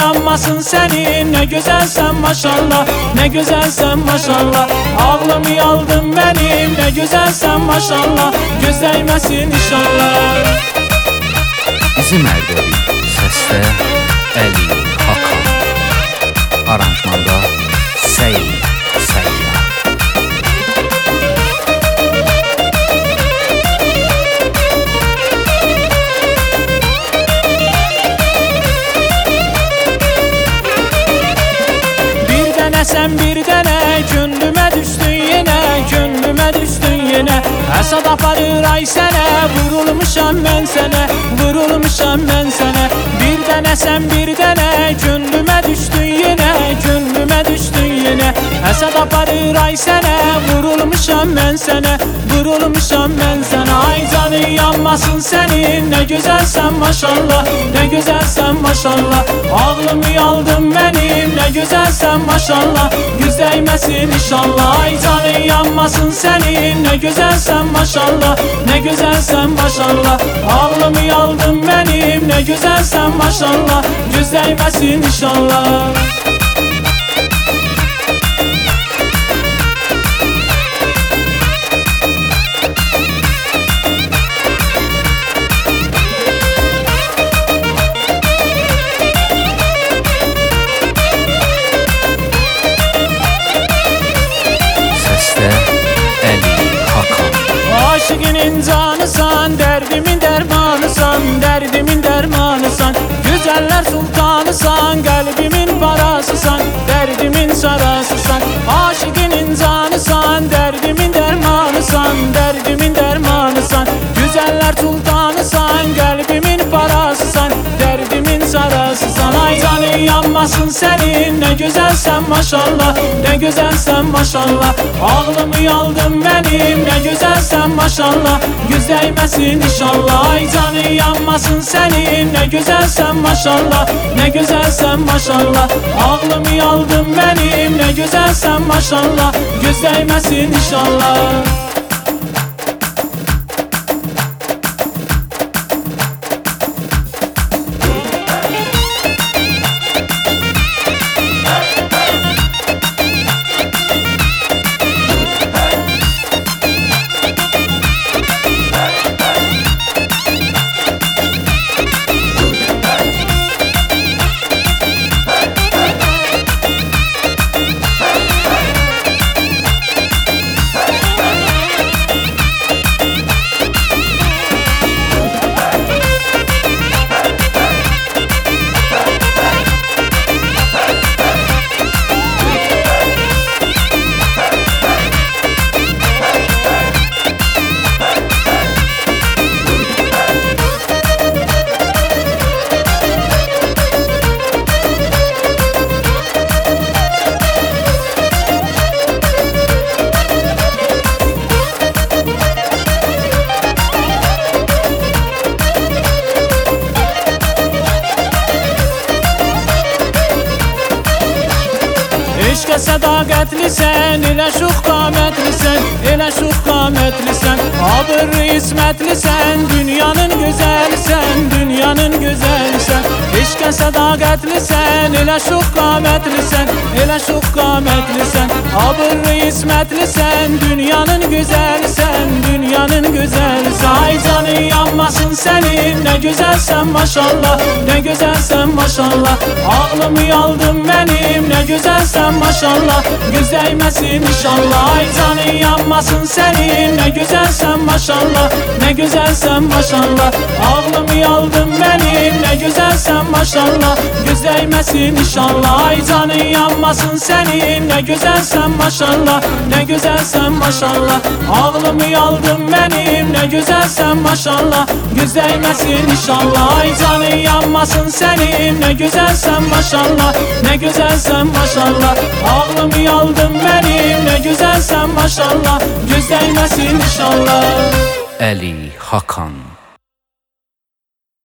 yanmasın senin. Ne güzelsen maşallah, ne güzelsen maşallah. Ağlamı aldın benim, ne güzelsen maşallah. Göz değmesin inşallah. Bizim Ərdəbil, səsdə Əli Hakan, aranjmanda Səyyah. Sen bir dene, gönlüme düştün yine, gönlüme düştün yine. Əsad aparır ay sənə, vurulmuşam mən sənə, vurulmuşam mən sənə. Bir dene sen bir dene, gönlüme düştün yine, gönlüme düştün yine. Əsad aparır ay sənə, vurulmuşam mən sənə, vurulmuşam mən sənə. Ay canı yanmasın senin, ne güzelsen maşallah, ne güzelsen maşallah. Ağlımı aldın benim, ne güzelsen maşallah. Yüz değmesin inşallah. Ay canı yanmasın senin, ne güzelsen maşallah, ne güzelsen maşallah. Ağlımı aldın benim, ne güzelsen maşallah. Yüz değmesin inşallah. Aşıkının canısan, derdimin dermanısan, derdimin dermanısan. Güzeller sultanısan, kalbimin parasısan, derdimin sarasısan. Aşıkının canısan, derdimin dermanısan, derdimin dermanısan. Güzeller sultanısan, kalbimin parasısan, derdimin sarasısan. Ay canı yanmasın senin, ne güzelsen maşallah, ne güzelsen maşallah. Ağlımı aldın benim, ne güzelsen maşallah. Yüz değmesin inşallah. Ay canı yanmasın senin, ne güzelsen maşallah, ne güzelsen maşallah. Ağlımı aldın benim, ne güzelsen maşallah. Yüz değmesin inşallah. Eşqə sədaqətlisən, elə şuqqamətlisən, elə şuqqamətlisən. Abırlı ismətlisən, dünyanın gözəlisən, dünyanın gözəlisən. Eşqə sədaqətlisən, elə şuqqamətlisən, elə şuqqamətlisən. Abırlı ismətlisən, dünyanın gözəlisən, dünyanın gözəlisən. Ay canı yanmasın senin, ne güzelsen maşallah, ne güzelsen maşallah. Ağlımı aldın benim, ne güzelsen maşallah. Yüz değmesin inşallah. Ay canı yanmasın senin, ne güzelsen maşallah, ne güzelsen maşallah. Ağlımı aldın benim, ne güzelsen maşallah. Yüz değmesin inşallah. Ay canı yanmasın senin, ne güzelsen maşallah, ne güzelsen maşallah. Ağlımı aldın benim, ne güzelsen maşallah. Yüz değmesin inşallah. Ay canı yanmasın senin, ne güzelsen maşallah, ne güzelsen maşallah. Ağlımı aldın benim, ne güzelsen maşallah. Yüz değmesin inşallah. Əli Hakan.